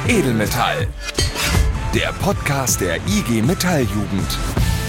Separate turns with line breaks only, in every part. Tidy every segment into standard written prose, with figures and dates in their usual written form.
Edelmetall. Der Podcast der IG Metall-Jugend.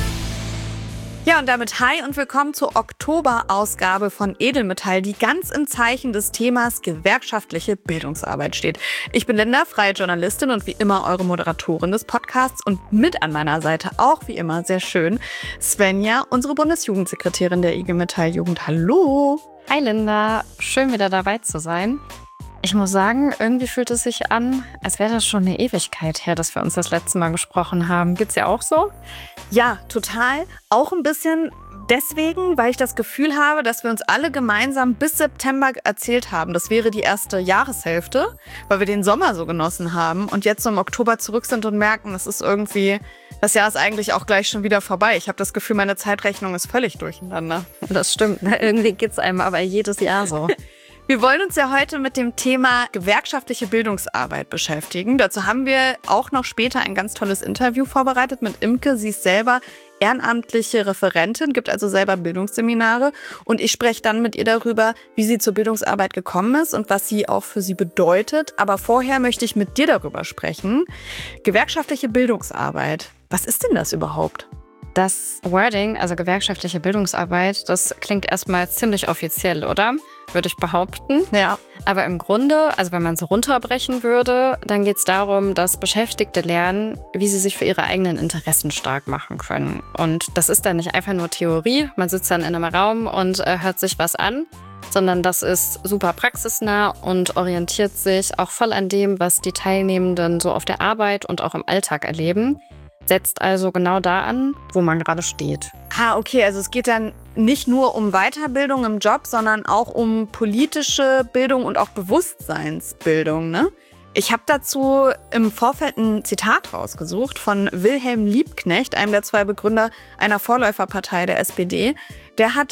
Ja, und damit hi und willkommen zur Oktober-Ausgabe von Edelmetall, die ganz im Zeichen des Themas gewerkschaftliche Bildungsarbeit steht. Ich bin Linda, freie Journalistin und wie immer eure Moderatorin des Podcasts und mit an meiner Seite auch wie immer sehr schön Svenja, unsere Bundesjugendsekretärin der IG Metall-Jugend. Hallo!
Hi Linda, schön wieder dabei zu sein. Ich muss sagen, irgendwie fühlt es sich an, als wäre das schon eine Ewigkeit her, dass wir uns das letzte Mal gesprochen haben. Geht's dir auch so?
Ja, total. Auch ein bisschen deswegen, weil ich das Gefühl habe, dass wir uns alle gemeinsam bis September erzählt haben. Das wäre die erste Jahreshälfte, weil wir den Sommer so genossen haben und jetzt so im Oktober zurück sind und merken, das Jahr ist eigentlich auch gleich schon wieder vorbei. Ich habe das Gefühl, meine Zeitrechnung ist völlig durcheinander.
Das stimmt, irgendwie geht's einem aber jedes Jahr so.
Wir wollen uns ja heute mit dem Thema gewerkschaftliche Bildungsarbeit beschäftigen. Dazu haben wir auch noch später ein ganz tolles Interview vorbereitet mit Imke. Sie ist selber ehrenamtliche Referentin, gibt also selber Bildungsseminare. Und ich spreche dann mit ihr darüber, wie sie zur Bildungsarbeit gekommen ist und was sie auch für sie bedeutet. Aber vorher möchte ich mit dir darüber sprechen. Gewerkschaftliche Bildungsarbeit. Was ist denn das überhaupt?
Das Wording, also gewerkschaftliche Bildungsarbeit, das klingt erstmal ziemlich offiziell, oder? Würde ich behaupten.
Ja.
Aber im Grunde, also wenn man es runterbrechen würde, dann geht es darum, dass Beschäftigte lernen, wie sie sich für ihre eigenen Interessen stark machen können. Und das ist dann nicht einfach nur Theorie, man sitzt dann in einem Raum und hört sich was an, sondern das ist super praxisnah und orientiert sich auch voll an dem, was die Teilnehmenden so auf der Arbeit und auch im Alltag erleben. Setzt also genau da an, wo man gerade steht.
Okay, also es geht dann nicht nur um Weiterbildung im Job, sondern auch um politische Bildung und auch Bewusstseinsbildung, ne? Ich habe dazu im Vorfeld ein Zitat rausgesucht von Wilhelm Liebknecht, einem der zwei Begründer einer Vorläuferpartei der SPD. Der hat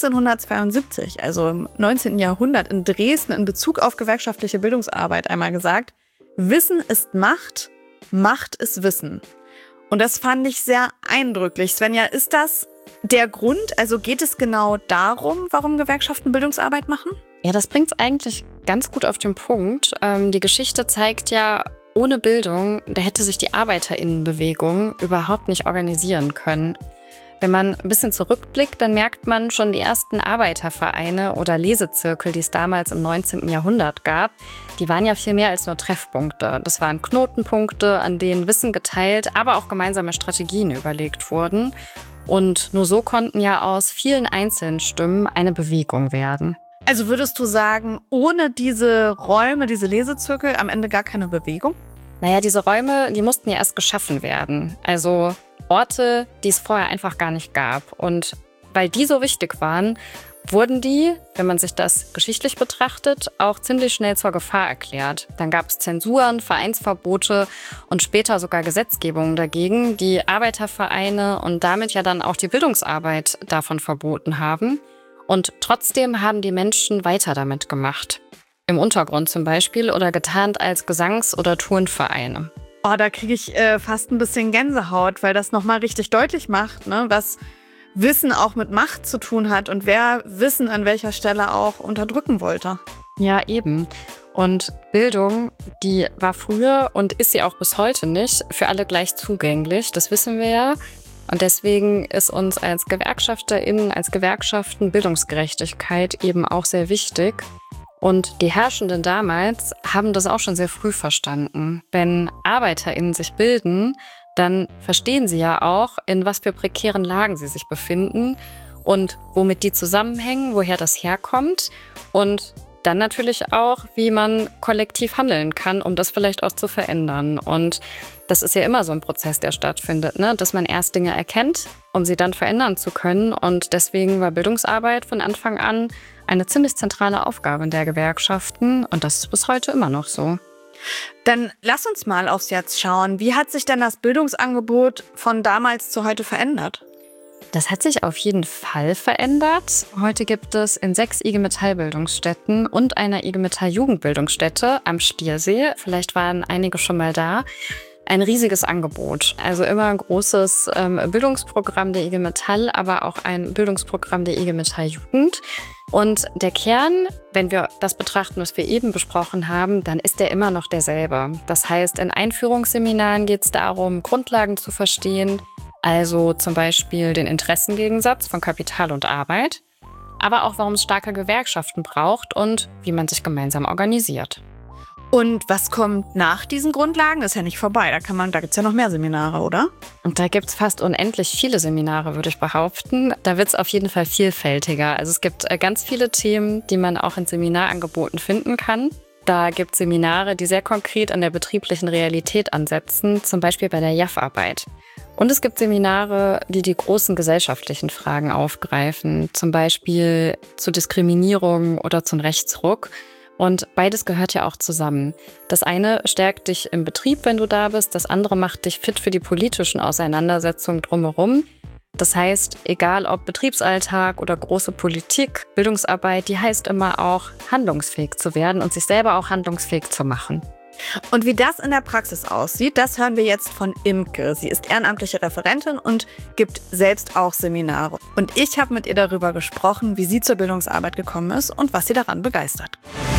1872, also im 19. Jahrhundert, in Dresden in Bezug auf gewerkschaftliche Bildungsarbeit einmal gesagt: Wissen ist Macht, Macht ist Wissen. Und das fand ich sehr eindrücklich. Svenja, ist das der Grund? Also geht es genau darum, warum Gewerkschaften Bildungsarbeit machen?
Ja, das bringt es eigentlich ganz gut auf den Punkt. Die Geschichte zeigt ja, ohne Bildung, da hätte sich die ArbeiterInnenbewegung überhaupt nicht organisieren können. Wenn man ein bisschen zurückblickt, dann merkt man schon die ersten Arbeitervereine oder Lesezirkel, die es damals im 19. Jahrhundert gab, die waren ja viel mehr als nur Treffpunkte. Das waren Knotenpunkte, an denen Wissen geteilt, aber auch gemeinsame Strategien überlegt wurden. Und nur so konnten ja aus vielen einzelnen Stimmen eine Bewegung werden.
Also würdest du sagen, ohne diese Räume, diese Lesezirkel am Ende gar keine Bewegung?
Naja, diese Räume, die mussten ja erst geschaffen werden. Also Orte, die es vorher einfach gar nicht gab. Und weil die so wichtig waren, wurden die, wenn man sich das geschichtlich betrachtet, auch ziemlich schnell zur Gefahr erklärt. Dann gab es Zensuren, Vereinsverbote und später sogar Gesetzgebungen dagegen, die Arbeitervereine und damit ja dann auch die Bildungsarbeit davon verboten haben. Und trotzdem haben die Menschen weiter damit gemacht. Im Untergrund zum Beispiel oder getarnt als Gesangs- oder Turnvereine.
Da kriege ich fast ein bisschen Gänsehaut, weil das nochmal richtig deutlich macht, ne, was Wissen auch mit Macht zu tun hat und wer Wissen an welcher Stelle auch unterdrücken wollte.
Ja, eben. Und Bildung, die war früher und ist sie auch bis heute nicht für alle gleich zugänglich. Das wissen wir ja. Und deswegen ist uns als GewerkschafterInnen, als Gewerkschaften Bildungsgerechtigkeit eben auch sehr wichtig. Und die Herrschenden damals haben das auch schon sehr früh verstanden. Wenn ArbeiterInnen sich bilden, dann verstehen sie ja auch, in was für prekären Lagen sie sich befinden und womit die zusammenhängen, woher das herkommt und dann natürlich auch, wie man kollektiv handeln kann, um das vielleicht auch zu verändern. Und das ist ja immer so ein Prozess, der stattfindet, ne? Dass man erst Dinge erkennt, um sie dann verändern zu können. Und deswegen war Bildungsarbeit von Anfang an eine ziemlich zentrale Aufgabe der Gewerkschaften. Und das ist bis heute immer noch so.
Dann lass uns mal aufs Jetzt schauen. Wie hat sich denn das Bildungsangebot von damals zu heute verändert?
Das hat sich auf jeden Fall verändert. Heute gibt es in 6 IG Metall-Bildungsstätten und einer IG Metall-Jugendbildungsstätte am Stiersee, vielleicht waren einige schon mal da, ein riesiges Angebot. Also immer ein großes Bildungsprogramm der IG Metall, aber auch ein Bildungsprogramm der IG Metall Jugend. Und der Kern, wenn wir das betrachten, was wir eben besprochen haben, dann ist der immer noch derselbe. Das heißt, in Einführungsseminaren geht es darum, Grundlagen zu verstehen, also zum Beispiel den Interessengegensatz von Kapital und Arbeit, aber auch, warum es starke Gewerkschaften braucht und wie man sich gemeinsam organisiert.
Und was kommt nach diesen Grundlagen? Das ist ja nicht vorbei. Da gibt es ja noch mehr Seminare, oder?
Und da gibt es fast unendlich viele Seminare, würde ich behaupten. Da wird es auf jeden Fall vielfältiger. Also es gibt ganz viele Themen, die man auch in Seminarangeboten finden kann. Da gibt es Seminare, die sehr konkret an der betrieblichen Realität ansetzen, zum Beispiel bei der JAF-Arbeit. Und es gibt Seminare, die die großen gesellschaftlichen Fragen aufgreifen, zum Beispiel zu Diskriminierung oder zum Rechtsruck. Und beides gehört ja auch zusammen. Das eine stärkt dich im Betrieb, wenn du da bist. Das andere macht dich fit für die politischen Auseinandersetzungen drumherum. Das heißt, egal ob Betriebsalltag oder große Politik, Bildungsarbeit, die heißt immer auch, handlungsfähig zu werden und sich selber auch handlungsfähig zu machen.
Und wie das in der Praxis aussieht, das hören wir jetzt von Imke. Sie ist ehrenamtliche Referentin und gibt selbst auch Seminare. Und ich habe mit ihr darüber gesprochen, wie sie zur Bildungsarbeit gekommen ist und was sie daran begeistert.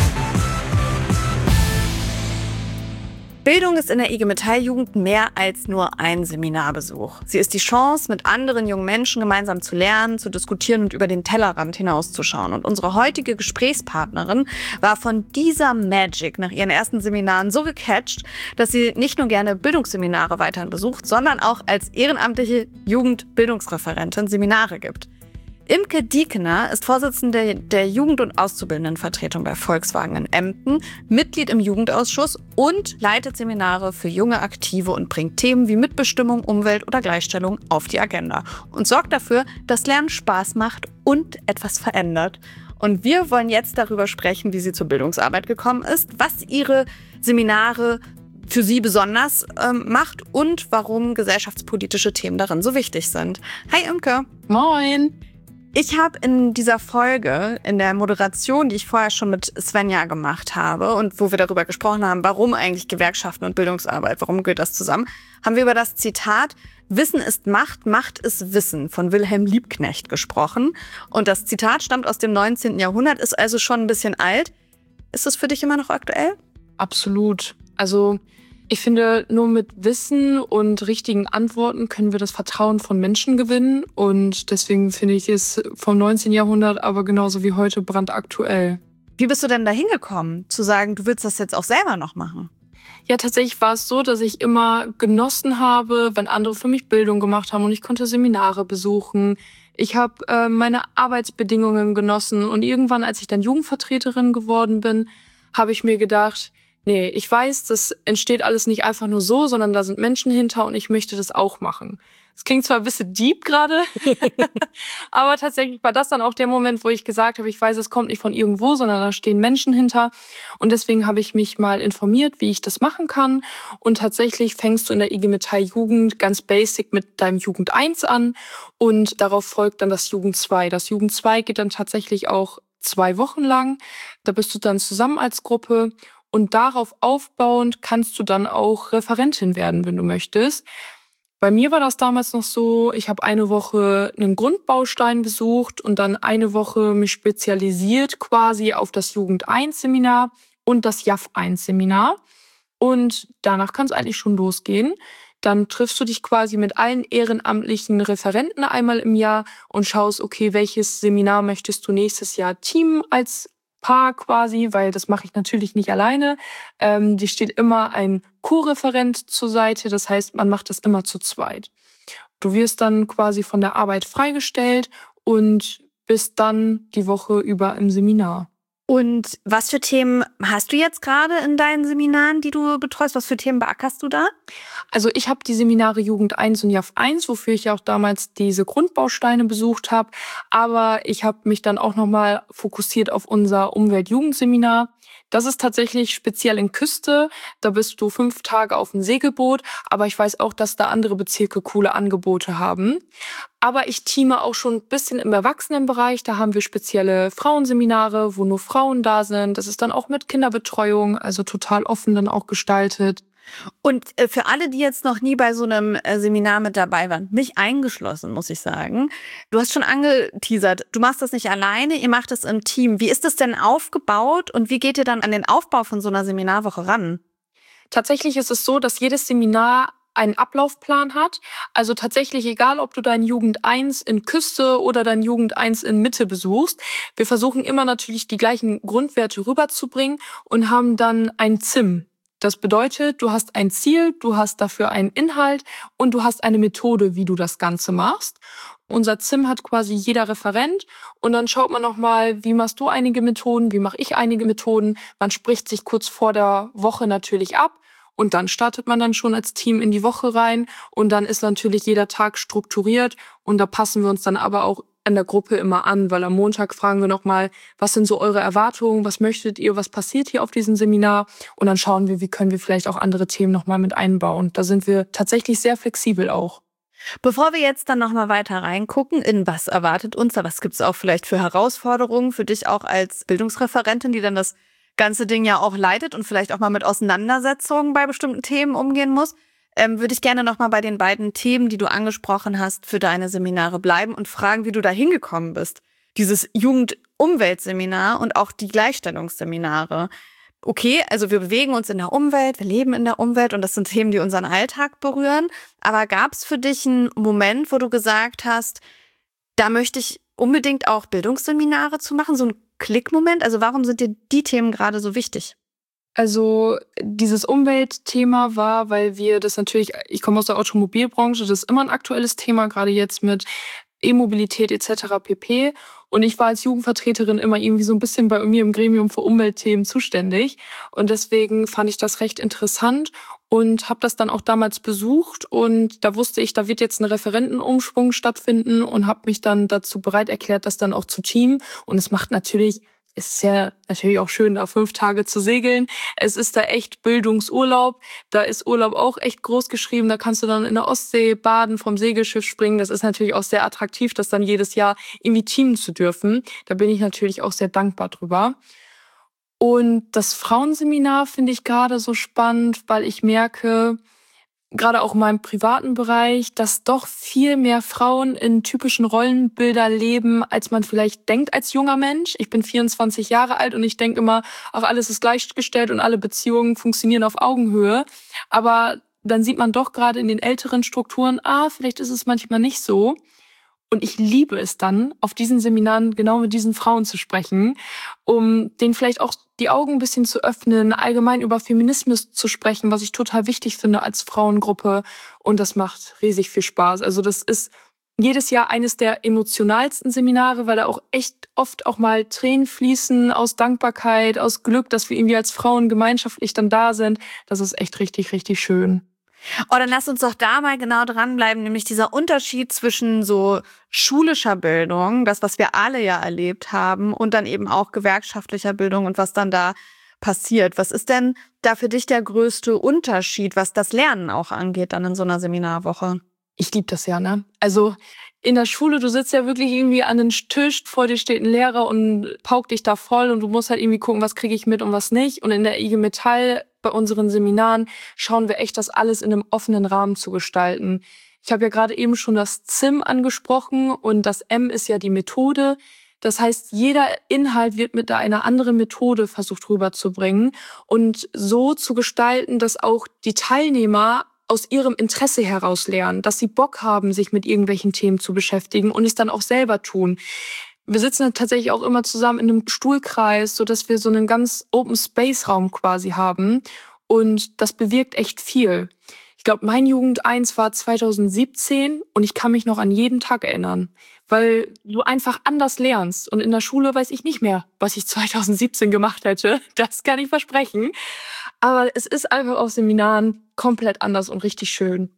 Bildung ist in der IG Metall Jugend mehr als nur ein Seminarbesuch. Sie ist die Chance, mit anderen jungen Menschen gemeinsam zu lernen, zu diskutieren und über den Tellerrand hinauszuschauen. Und unsere heutige Gesprächspartnerin war von dieser Magic nach ihren ersten Seminaren so gecatcht, dass sie nicht nur gerne Bildungsseminare weiterhin besucht, sondern auch als ehrenamtliche Jugendbildungsreferentin Seminare gibt. Imke Diekener ist Vorsitzende der Jugend- und Auszubildendenvertretung bei Volkswagen in Emden, Mitglied im Jugendausschuss und leitet Seminare für junge Aktive und bringt Themen wie Mitbestimmung, Umwelt oder Gleichstellung auf die Agenda und sorgt dafür, dass Lernen Spaß macht und etwas verändert. Und wir wollen jetzt darüber sprechen, wie sie zur Bildungsarbeit gekommen ist, was ihre Seminare für sie besonders macht und warum gesellschaftspolitische Themen darin so wichtig sind. Hi Imke.
Moin.
Ich habe in dieser Folge, in der Moderation, die ich vorher schon mit Svenja gemacht habe und wo wir darüber gesprochen haben, warum eigentlich Gewerkschaften und Bildungsarbeit, warum gehört das zusammen, haben wir über das Zitat "Wissen ist Macht, Macht ist Wissen" von Wilhelm Liebknecht gesprochen. Und das Zitat stammt aus dem 19. Jahrhundert, ist also schon ein bisschen alt. Ist es für dich immer noch aktuell?
Absolut. Also ich finde, nur mit Wissen und richtigen Antworten können wir das Vertrauen von Menschen gewinnen. Und deswegen finde ich es vom 19. Jahrhundert aber genauso wie heute brandaktuell.
Wie bist du denn da hingekommen, zu sagen, du willst das jetzt auch selber noch machen?
Ja, tatsächlich war es so, dass ich immer genossen habe, wenn andere für mich Bildung gemacht haben und ich konnte Seminare besuchen. Ich habe meine Arbeitsbedingungen genossen und irgendwann, als ich dann Jugendvertreterin geworden bin, habe ich mir gedacht, nee, ich weiß, das entsteht alles nicht einfach nur so, sondern da sind Menschen hinter und ich möchte das auch machen. Es klingt zwar ein bisschen deep gerade, aber tatsächlich war das dann auch der Moment, wo ich gesagt habe, ich weiß, es kommt nicht von irgendwo, sondern da stehen Menschen hinter. Und deswegen habe ich mich mal informiert, wie ich das machen kann. Und tatsächlich fängst du in der IG Metall Jugend ganz basic mit deinem Jugend 1 an und darauf folgt dann das Jugend 2. Das Jugend 2 geht dann tatsächlich auch 2 Wochen lang. Da bist du dann zusammen als Gruppe. Und darauf aufbauend kannst du dann auch Referentin werden, wenn du möchtest. Bei mir war das damals noch so, ich habe eine Woche einen Grundbaustein besucht und dann eine Woche mich spezialisiert quasi auf das Jugend 1 Seminar und das JAF 1 Seminar. Und danach kann es eigentlich schon losgehen. Dann triffst du dich quasi mit allen ehrenamtlichen Referenten einmal im Jahr und schaust, okay, welches Seminar möchtest du nächstes Jahr teamen als Paar quasi, weil das mache ich natürlich nicht alleine. Die steht immer ein Co-Referent zur Seite, das heißt, man macht das immer zu zweit. Du wirst dann quasi von der Arbeit freigestellt und bist dann die Woche über im Seminar.
Und was für Themen hast du jetzt gerade in deinen Seminaren, die du betreust? Was für Themen beackerst du da?
Also ich habe die Seminare Jugend 1 und JAF 1, wofür ich ja auch damals diese Grundbausteine besucht habe. Aber ich habe mich dann auch nochmal fokussiert auf unser Umwelt-Jugendseminar. Das ist tatsächlich speziell in Küste. Da bist du 5 Tage auf dem Segelboot. Aber ich weiß auch, dass da andere Bezirke coole Angebote haben. Aber ich teame auch schon ein bisschen im Erwachsenenbereich. Da haben wir spezielle Frauenseminare, wo nur Frauen da sind. Das ist dann auch mit Kinderbetreuung, also total offen dann auch gestaltet.
Und für alle, die jetzt noch nie bei so einem Seminar mit dabei waren, mich eingeschlossen, muss ich sagen. Du hast schon angeteasert, du machst das nicht alleine, ihr macht es im Team. Wie ist das denn aufgebaut und wie geht ihr dann an den Aufbau von so einer Seminarwoche ran?
Tatsächlich ist es so, dass jedes Seminar einen Ablaufplan hat. Also tatsächlich egal, ob du dein Jugend 1 in Küste oder dein Jugend 1 in Mitte besuchst. Wir versuchen immer natürlich die gleichen Grundwerte rüberzubringen und haben dann ein ZIM. Das bedeutet, du hast ein Ziel, du hast dafür einen Inhalt und du hast eine Methode, wie du das Ganze machst. Unser ZIM hat quasi jeder Referent und dann schaut man nochmal, wie machst du einige Methoden, wie mache ich einige Methoden. Man spricht sich kurz vor der Woche natürlich ab. Und dann startet man dann schon als Team in die Woche rein und dann ist natürlich jeder Tag strukturiert und da passen wir uns dann aber auch an der Gruppe immer an, weil am Montag fragen wir nochmal, was sind so eure Erwartungen, was möchtet ihr, was passiert hier auf diesem Seminar und dann schauen wir, wie können wir vielleicht auch andere Themen nochmal mit einbauen. Da sind wir tatsächlich sehr flexibel auch.
Bevor wir jetzt dann nochmal weiter reingucken, in was erwartet uns da, was gibt es auch vielleicht für Herausforderungen für dich auch als Bildungsreferentin, die dann das ganze Ding ja auch leitet und vielleicht auch mal mit Auseinandersetzungen bei bestimmten Themen umgehen muss, würde ich gerne nochmal bei den beiden Themen, die du angesprochen hast, für deine Seminare bleiben und fragen, wie du da hingekommen bist. Dieses Jugend-Umwelt-Seminar und auch die Gleichstellungsseminare. Okay, also wir bewegen uns in der Umwelt, wir leben in der Umwelt und das sind Themen, die unseren Alltag berühren. Aber gab es für dich einen Moment, wo du gesagt hast, da möchte ich unbedingt auch Bildungsseminare zu machen, so ein Klickmoment? Also warum sind dir die Themen gerade so wichtig?
Also dieses Umweltthema war, weil wir das natürlich, ich komme aus der Automobilbranche, das ist immer ein aktuelles Thema, gerade jetzt mit E-Mobilität etc. pp. Und ich war als Jugendvertreterin immer irgendwie so ein bisschen bei mir im Gremium für Umweltthemen zuständig. Und deswegen fand ich das recht interessant und habe das dann auch damals besucht. Und da wusste ich, da wird jetzt ein Referentenumschwung stattfinden und habe mich dann dazu bereit erklärt, das dann auch zu teamen. Und es macht natürlich, es ist ja natürlich auch schön, da 5 Tage zu segeln. Es ist da echt Bildungsurlaub. Da ist Urlaub auch echt groß geschrieben. Da kannst du dann in der Ostsee baden, vom Segelschiff springen. Das ist natürlich auch sehr attraktiv, das dann jedes Jahr irgendwie teamen zu dürfen. Da bin ich natürlich auch sehr dankbar drüber. Und das Frauenseminar finde ich gerade so spannend, weil ich merke, gerade auch in meinem privaten Bereich, dass doch viel mehr Frauen in typischen Rollenbilder leben, als man vielleicht denkt als junger Mensch. Ich bin 24 Jahre alt und ich denke immer, ach, alles ist gleichgestellt und alle Beziehungen funktionieren auf Augenhöhe. Aber dann sieht man doch gerade in den älteren Strukturen, vielleicht ist es manchmal nicht so. Und ich liebe es dann, auf diesen Seminaren genau mit diesen Frauen zu sprechen, um denen vielleicht auch die Augen ein bisschen zu öffnen, allgemein über Feminismus zu sprechen, was ich total wichtig finde als Frauengruppe. Und das macht riesig viel Spaß. Also das ist jedes Jahr eines der emotionalsten Seminare, weil da auch echt oft auch mal Tränen fließen aus Dankbarkeit, aus Glück, dass wir irgendwie als Frauen gemeinschaftlich dann da sind. Das ist echt richtig, richtig schön.
Oh, dann lass uns doch da mal genau dranbleiben, nämlich dieser Unterschied zwischen so schulischer Bildung, das, was wir alle ja erlebt haben, und dann eben auch gewerkschaftlicher Bildung und was dann da passiert. Was ist denn da für dich der größte Unterschied, was das Lernen auch angeht, dann in so einer Seminarwoche?
Ich liebe das ja, ne? Also in der Schule, du sitzt ja wirklich irgendwie an den Tisch, vor dir steht ein Lehrer und paukt dich da voll und du musst halt irgendwie gucken, was kriege ich mit und was nicht. Und in der IG Metall, bei unseren Seminaren, schauen wir echt, das alles in einem offenen Rahmen zu gestalten. Ich habe ja gerade eben schon das ZIM angesprochen und das M ist ja die Methode. Das heißt, jeder Inhalt wird mit einer anderen Methode versucht rüberzubringen und so zu gestalten, dass auch die Teilnehmer aus ihrem Interesse heraus lernen, dass sie Bock haben, sich mit irgendwelchen Themen zu beschäftigen und es dann auch selber tun. Wir sitzen dann tatsächlich auch immer zusammen in einem Stuhlkreis, sodass wir so einen ganz Open-Space-Raum quasi haben. Und das bewirkt echt viel. Ich glaube, mein Jugend 1 war 2017 und ich kann mich noch an jeden Tag erinnern, weil du einfach anders lernst. Und in der Schule weiß ich nicht mehr, was ich 2017 gemacht hätte. Das kann ich versprechen. Aber es ist einfach auf Seminaren komplett anders und richtig schön.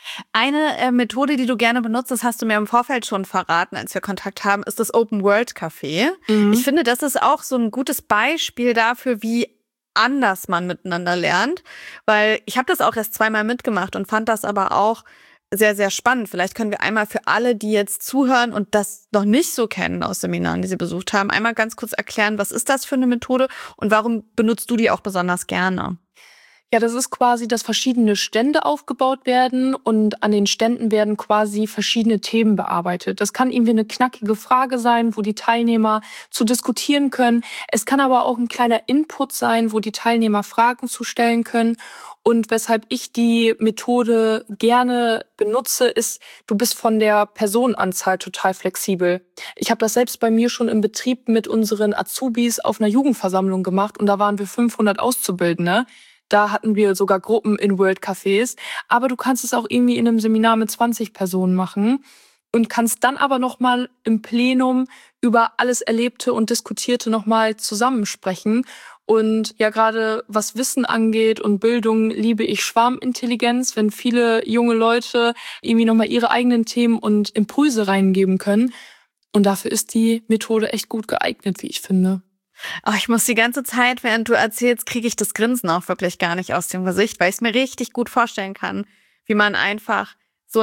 Eine Methode, die du gerne benutzt, das hast du mir im Vorfeld schon verraten, als wir Kontakt haben, ist das Open World Café. Ich finde, das ist auch so ein gutes Beispiel dafür, wie anders man miteinander lernt, weil ich habe das auch erst 2-mal mitgemacht und fand das aber auch sehr, sehr spannend. Vielleicht können wir einmal für alle, die jetzt zuhören und das noch nicht so kennen aus Seminaren, die sie besucht haben, einmal ganz kurz erklären, was ist das für eine Methode und warum benutzt du die auch besonders gerne?
Ja, das ist quasi, dass verschiedene Stände aufgebaut werden und an den Ständen werden quasi verschiedene Themen bearbeitet. Das kann irgendwie eine knackige Frage sein, wo die Teilnehmer zu diskutieren können. Es kann aber auch ein kleiner Input sein, wo die Teilnehmer Fragen zu stellen können. Und weshalb ich die Methode gerne benutze, ist, du bist von der Personenanzahl total flexibel. Ich habe das selbst bei mir schon im Betrieb mit unseren Azubis auf einer Jugendversammlung gemacht und da waren wir 500 Auszubildende. Da hatten wir sogar Gruppen in World Cafés. Aber du kannst es auch irgendwie in einem Seminar mit 20 Personen machen und kannst dann aber nochmal im Plenum über alles Erlebte und Diskutierte nochmal zusammensprechen. Und ja, gerade was Wissen angeht und Bildung, liebe ich Schwarmintelligenz, wenn viele junge Leute irgendwie nochmal ihre eigenen Themen und Impulse reingeben können. Und dafür ist die Methode echt gut geeignet, wie ich finde.
Oh, ich muss die ganze Zeit, während du erzählst, kriege ich das Grinsen auch wirklich gar nicht aus dem Gesicht, weil ich es mir richtig gut vorstellen kann, wie man einfach so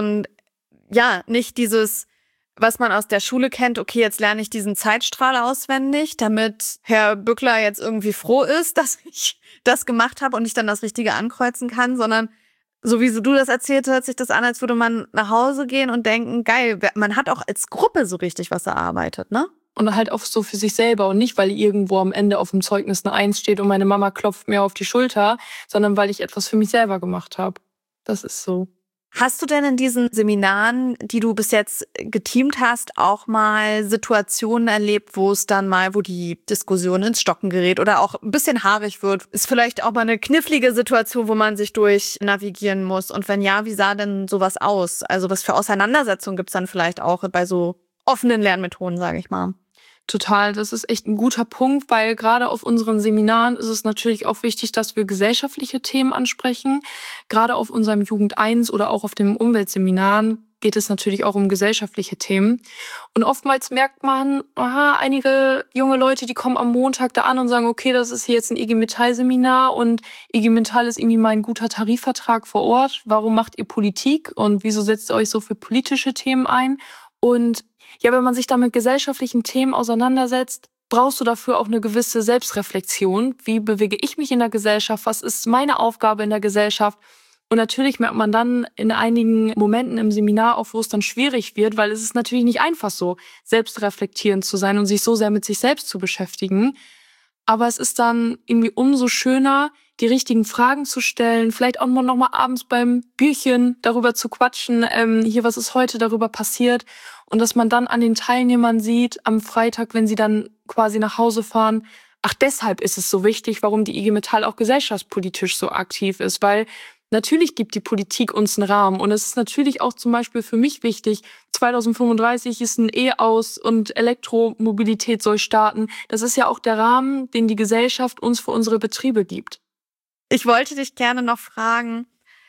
nicht dieses, was man aus der Schule kennt, okay, jetzt lerne ich diesen Zeitstrahl auswendig, damit Herr Bückler jetzt irgendwie froh ist, dass ich das gemacht habe und ich dann das Richtige ankreuzen kann, sondern so wie du das erzählt, hört sich das an, als würde man nach Hause gehen und denken, geil, man hat auch als Gruppe so richtig was erarbeitet, ne?
Und halt auch so für sich selber und nicht, weil irgendwo am Ende auf dem Zeugnis eine 1 steht und meine Mama klopft mir auf die Schulter, sondern weil ich etwas für mich selber gemacht habe. Das ist so.
Hast du denn in diesen Seminaren, die du bis jetzt geteamt hast, auch mal Situationen erlebt, wo die Diskussion ins Stocken gerät oder auch ein bisschen haarig wird? Ist vielleicht auch mal eine knifflige Situation, wo man sich durch navigieren muss? Und wenn ja, wie sah denn sowas aus? Also was für Auseinandersetzungen gibt's dann vielleicht auch bei so offenen Lernmethoden, sage ich mal?
Total, das ist echt ein guter Punkt, weil gerade auf unseren Seminaren ist es natürlich auch wichtig, dass wir gesellschaftliche Themen ansprechen. Gerade auf unserem Jugend 1 oder auch auf den Umweltseminaren geht es natürlich auch um gesellschaftliche Themen. Und oftmals merkt man, einige junge Leute, die kommen am Montag da an und sagen, okay, das ist hier jetzt ein IG Metall-Seminar und IG Metall ist irgendwie mein guter Tarifvertrag vor Ort. Warum macht ihr Politik und wieso setzt ihr euch so für politische Themen ein? Und ja, wenn man sich da mit gesellschaftlichen Themen auseinandersetzt, brauchst du dafür auch eine gewisse Selbstreflexion. Wie bewege ich mich in der Gesellschaft? Was ist meine Aufgabe in der Gesellschaft? Und natürlich merkt man dann in einigen Momenten im Seminar auch, wo es dann schwierig wird, weil es ist natürlich nicht einfach so, selbstreflektierend zu sein und sich so sehr mit sich selbst zu beschäftigen. Aber es ist dann irgendwie umso schöner, die richtigen Fragen zu stellen, vielleicht auch noch mal abends beim Bierchen darüber zu quatschen, was ist heute darüber passiert. Und dass man dann an den Teilnehmern sieht, am Freitag, wenn sie dann quasi nach Hause fahren, ach, deshalb ist es so wichtig, warum die IG Metall auch gesellschaftspolitisch so aktiv ist. Weil natürlich gibt die Politik uns einen Rahmen. Und es ist natürlich auch zum Beispiel für mich wichtig, 2035 ist ein E-Aus und Elektromobilität soll starten. Das ist ja auch der Rahmen, den die Gesellschaft uns für unsere Betriebe gibt.
Ich wollte dich gerne noch fragen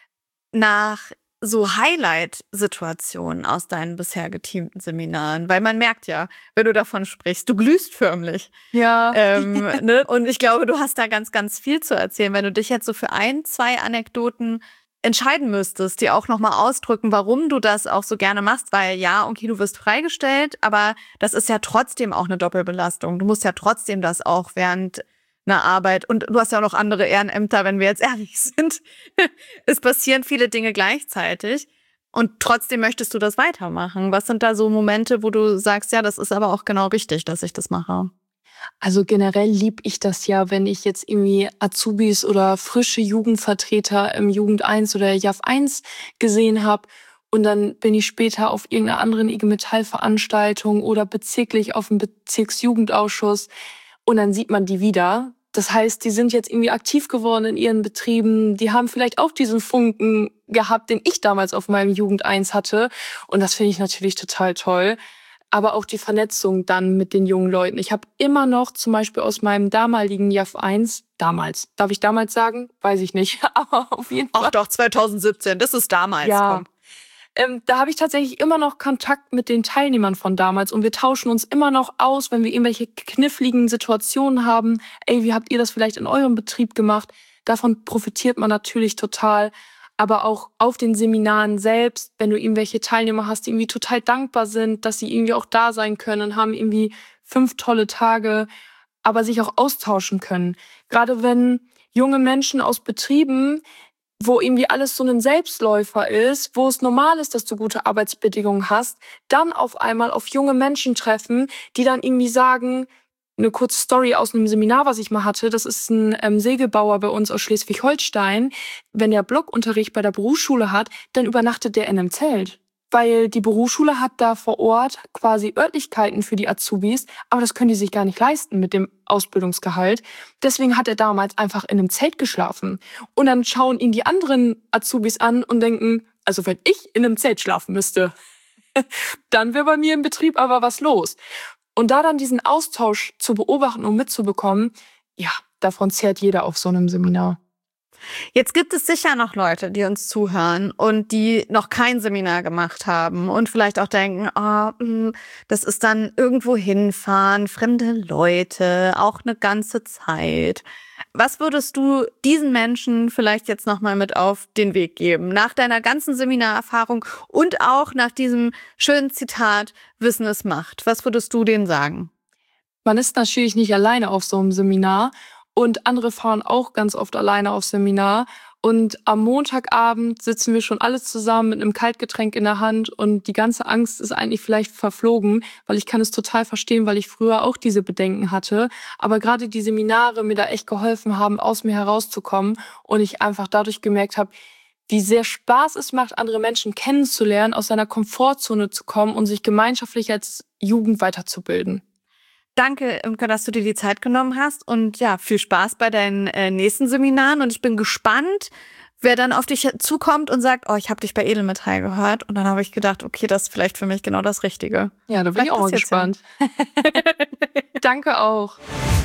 nach so Highlight-Situationen aus deinen bisher geteamten Seminaren, weil man merkt ja, wenn du davon sprichst, du glühst förmlich.
Ja.
Ne? Und ich glaube, du hast da ganz, ganz viel zu erzählen. Wenn du dich jetzt so für 1, 2 Anekdoten entscheiden müsstest, die auch nochmal ausdrücken, warum du das auch so gerne machst, weil ja, okay, du wirst freigestellt, aber das ist ja trotzdem auch eine Doppelbelastung. Du musst ja trotzdem das auch während einer Arbeit, und du hast ja auch noch andere Ehrenämter, wenn wir jetzt ehrlich sind. Es passieren viele Dinge gleichzeitig und trotzdem möchtest du das weitermachen. Was sind da so Momente, wo du sagst, ja, das ist aber auch genau richtig, dass ich das mache?
Also generell lieb ich das ja, wenn ich jetzt irgendwie Azubis oder frische Jugendvertreter im Jugend 1 oder JAF 1 gesehen habe und dann bin ich später auf irgendeiner anderen IG Metall-Veranstaltung oder bezirklich auf dem Bezirksjugendausschuss und dann sieht man die wieder. Das heißt, die sind jetzt irgendwie aktiv geworden in ihren Betrieben. Die haben vielleicht auch diesen Funken gehabt, den ich damals auf meinem Jugend 1 hatte. Und das finde ich natürlich total toll. Aber auch die Vernetzung dann mit den jungen Leuten. Ich habe immer noch zum Beispiel aus meinem damaligen JAF 1, darf ich damals sagen? Weiß ich nicht, aber auf jeden Fall.
Ach doch, 2017, das ist damals.
Ja.
Komm.
Da habe ich tatsächlich immer noch Kontakt mit den Teilnehmern von damals und wir tauschen uns immer noch aus, wenn wir irgendwelche kniffligen Situationen haben. Ey, wie habt ihr das vielleicht in eurem Betrieb gemacht? Davon profitiert man natürlich total. Aber auch auf den Seminaren selbst, wenn du irgendwelche Teilnehmer hast, die irgendwie total dankbar sind, dass sie irgendwie auch da sein können, haben irgendwie 5 tolle Tage, aber sich auch austauschen können. Gerade wenn junge Menschen aus Betrieben, wo irgendwie alles so ein Selbstläufer ist, wo es normal ist, dass du gute Arbeitsbedingungen hast, dann auf einmal auf junge Menschen treffen, die dann irgendwie sagen, eine kurze Story aus einem Seminar, was ich mal hatte, das ist ein Segelbauer bei uns aus Schleswig-Holstein. Wenn der Blockunterricht bei der Berufsschule hat, dann übernachtet der in einem Zelt. Weil die Berufsschule hat da vor Ort quasi Örtlichkeiten für die Azubis, aber das können die sich gar nicht leisten mit dem Ausbildungsgehalt. Deswegen hat er damals einfach in einem Zelt geschlafen. Und dann schauen ihn die anderen Azubis an und denken, also wenn ich in einem Zelt schlafen müsste, dann wäre bei mir im Betrieb aber was los. Und da dann diesen Austausch zu beobachten und mitzubekommen, ja, davon zehrt jeder auf so einem Seminar.
Jetzt gibt es sicher noch Leute, die uns zuhören und die noch kein Seminar gemacht haben und vielleicht auch denken, das ist dann irgendwo hinfahren, fremde Leute, auch eine ganze Zeit. Was würdest du diesen Menschen vielleicht jetzt nochmal mit auf den Weg geben? Nach deiner ganzen Seminarerfahrung und auch nach diesem schönen Zitat, Wissen ist Macht. Was würdest du denen sagen?
Man ist natürlich nicht alleine auf so einem Seminar. Und andere fahren auch ganz oft alleine aufs Seminar. Und am Montagabend sitzen wir schon alle zusammen mit einem Kaltgetränk in der Hand und die ganze Angst ist eigentlich vielleicht verflogen, weil ich kann es total verstehen, weil ich früher auch diese Bedenken hatte. Aber gerade die Seminare mir da echt geholfen haben, aus mir herauszukommen und ich einfach dadurch gemerkt habe, wie sehr Spaß es macht, andere Menschen kennenzulernen, aus seiner Komfortzone zu kommen und sich gemeinschaftlich als Jugend weiterzubilden.
Danke, Imke, dass du dir die Zeit genommen hast und ja, viel Spaß bei deinen nächsten Seminaren und ich bin gespannt, wer dann auf dich zukommt und sagt, ich habe dich bei Edelmetall gehört und dann habe ich gedacht, okay, das ist vielleicht für mich genau das Richtige.
Ja, da bin ich auch mal gespannt. Danke auch.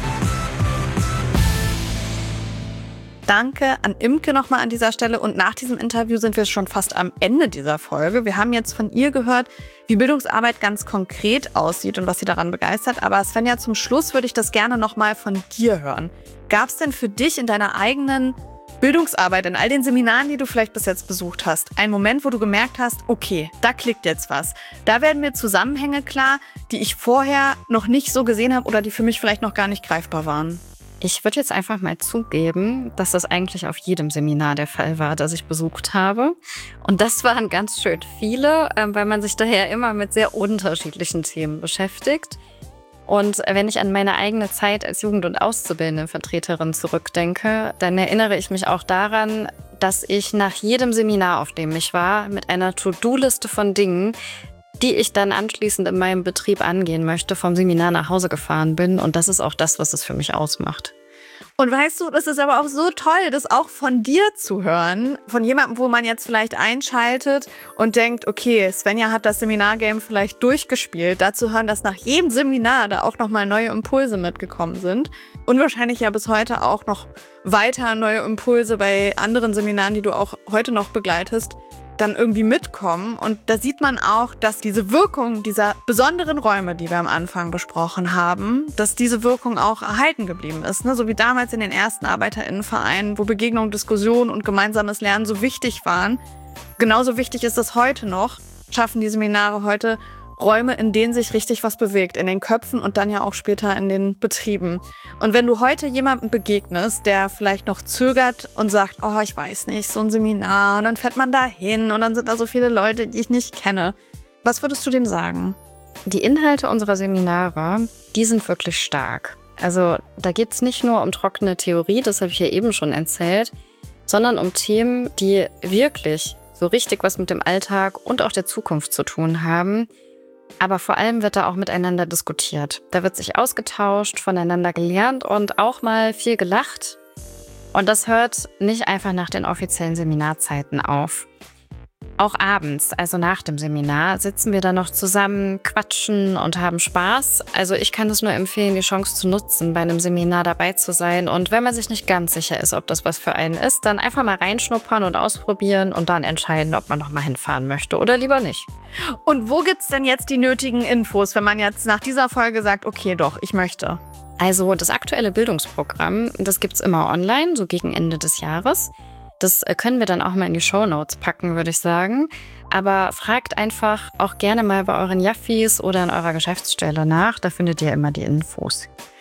Danke an Imke nochmal an dieser Stelle und nach diesem Interview sind wir schon fast am Ende dieser Folge. Wir haben jetzt von ihr gehört, wie Bildungsarbeit ganz konkret aussieht und was sie daran begeistert. Aber Svenja, zum Schluss würde ich das gerne nochmal von dir hören. Gab es denn für dich in deiner eigenen Bildungsarbeit, in all den Seminaren, die du vielleicht bis jetzt besucht hast, einen Moment, wo du gemerkt hast, okay, da klickt jetzt was. Da werden mir Zusammenhänge klar, die ich vorher noch nicht so gesehen habe oder die für mich vielleicht noch gar nicht greifbar waren?
Ich würde jetzt einfach mal zugeben, dass das eigentlich auf jedem Seminar der Fall war, das ich besucht habe. Und das waren ganz schön viele, weil man sich daher immer mit sehr unterschiedlichen Themen beschäftigt. Und wenn ich an meine eigene Zeit als Jugend- und Auszubildendenvertreterin zurückdenke, dann erinnere ich mich auch daran, dass ich nach jedem Seminar, auf dem ich war, mit einer To-Do-Liste von Dingen, die ich dann anschließend in meinem Betrieb angehen möchte, vom Seminar nach Hause gefahren bin. Und das ist auch das, was es für mich ausmacht.
Und weißt du, das ist aber auch so toll, das auch von dir zu hören, von jemandem, wo man jetzt vielleicht einschaltet und denkt, okay, Svenja hat das Seminargame vielleicht durchgespielt, da zu hören, dass nach jedem Seminar da auch nochmal neue Impulse mitgekommen sind und wahrscheinlich ja bis heute auch noch weiter neue Impulse bei anderen Seminaren, die du auch heute noch begleitest, dann irgendwie mitkommen. Und da sieht man auch, dass diese Wirkung dieser besonderen Räume, die wir am Anfang besprochen haben, dass diese Wirkung auch erhalten geblieben ist. Ne? So wie damals in den ersten ArbeiterInnenvereinen, wo Begegnung, Diskussion und gemeinsames Lernen so wichtig waren. Genauso wichtig ist es heute noch, schaffen die Seminare heute Räume, in denen sich richtig was bewegt, in den Köpfen und dann ja auch später in den Betrieben. Und wenn du heute jemandem begegnest, der vielleicht noch zögert und sagt, ich weiß nicht, so ein Seminar, und dann fährt man da hin und dann sind da so viele Leute, die ich nicht kenne. Was würdest du dem sagen?
Die Inhalte unserer Seminare, die sind wirklich stark. Also da geht es nicht nur um trockene Theorie, das habe ich ja eben schon erzählt, sondern um Themen, die wirklich so richtig was mit dem Alltag und auch der Zukunft zu tun haben. Aber vor allem wird da auch miteinander diskutiert. Da wird sich ausgetauscht, voneinander gelernt und auch mal viel gelacht. Und das hört nicht einfach nach den offiziellen Seminarzeiten auf. Auch abends, also nach dem Seminar, sitzen wir dann noch zusammen, quatschen und haben Spaß. Also ich kann es nur empfehlen, die Chance zu nutzen, bei einem Seminar dabei zu sein. Und wenn man sich nicht ganz sicher ist, ob das was für einen ist, dann einfach mal reinschnuppern und ausprobieren und dann entscheiden, ob man noch mal hinfahren möchte oder lieber nicht.
Und wo gibt's denn jetzt die nötigen Infos, wenn man jetzt nach dieser Folge sagt, okay, doch, ich möchte?
Also das aktuelle Bildungsprogramm, das gibt's immer online, so gegen Ende des Jahres. Das können wir dann auch mal in die Shownotes packen, würde ich sagen. Aber fragt einfach auch gerne mal bei euren Jaffis oder in eurer Geschäftsstelle nach. Da findet ihr immer die Infos.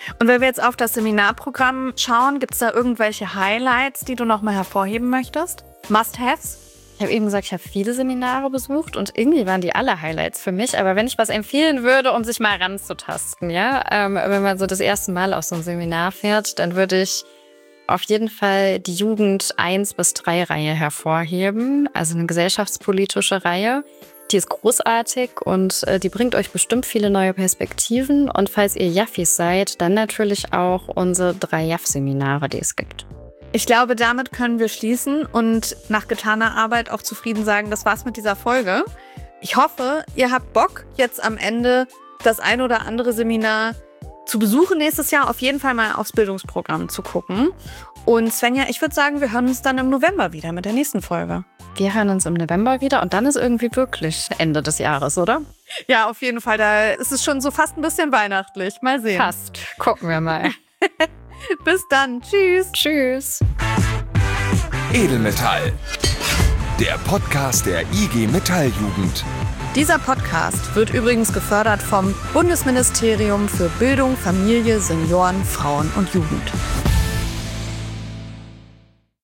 Und wenn wir jetzt auf das Seminarprogramm schauen, gibt es da irgendwelche Highlights, die du nochmal hervorheben möchtest? Must-haves?
Ich habe eben gesagt, ich habe viele Seminare besucht und irgendwie waren die alle Highlights für mich. Aber wenn ich was empfehlen würde, um sich mal ranzutasten, ja, wenn man so das erste Mal auf so ein Seminar fährt, dann würde ich auf jeden Fall die Jugend 1-3 Reihe hervorheben, also eine gesellschaftspolitische Reihe. Die ist großartig und die bringt euch bestimmt viele neue Perspektiven. Und falls ihr Jaffis seid, dann natürlich auch unsere 3 Jaff-Seminare, die es gibt.
Ich glaube, damit können wir schließen und nach getaner Arbeit auch zufrieden sagen, das war's mit dieser Folge. Ich hoffe, ihr habt Bock, jetzt am Ende das ein oder andere Seminar zu besuchen nächstes Jahr, auf jeden Fall mal aufs Bildungsprogramm zu gucken. Und Svenja, ich würde sagen, wir hören uns dann im November wieder mit der nächsten Folge.
Wir hören uns im November wieder und dann ist irgendwie wirklich Ende des Jahres, oder?
Ja, auf jeden Fall. Da ist es schon so fast ein bisschen weihnachtlich. Mal sehen.
Fast. Gucken wir mal.
Bis dann. Tschüss.
Tschüss.
Edelmetall. Der Podcast der IG Metalljugend.
Dieser Podcast wird übrigens gefördert vom Bundesministerium für Bildung, Familie, Senioren, Frauen und Jugend.